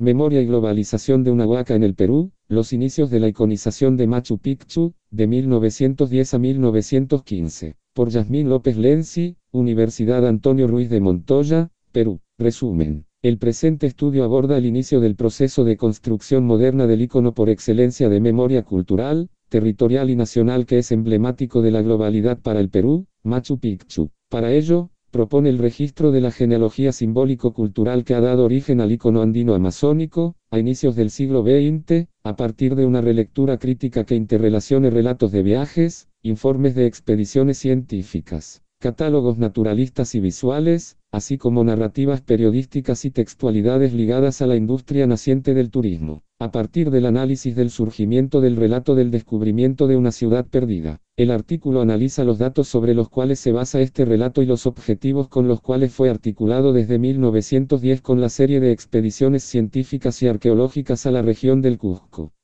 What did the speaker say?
Memoria y globalización de una huaca en el Perú, los inicios de la iconización de Machu Picchu, de 1910 a 1915. Por Yasmín López Lenzi, Universidad Antonio Ruiz de Montoya, Perú. Resumen. El presente estudio aborda el inicio del proceso de construcción moderna del ícono por excelencia de memoria cultural, territorial y nacional que es emblemático de la globalidad para el Perú, Machu Picchu. Para ello, propone el registro de la genealogía simbólico-cultural que ha dado origen al ícono andino-amazónico, a inicios del siglo XX, a partir de una relectura crítica que interrelacione relatos de viajes, informes de expediciones científicas, catálogos naturalistas y visuales, así como narrativas periodísticas y textualidades ligadas a la industria naciente del turismo, a partir del análisis del surgimiento del relato del descubrimiento de una ciudad perdida. El artículo analiza los datos sobre los cuales se basa este relato y los objetivos con los cuales fue articulado desde 1910 con la serie de expediciones científicas y arqueológicas a la región del Cusco.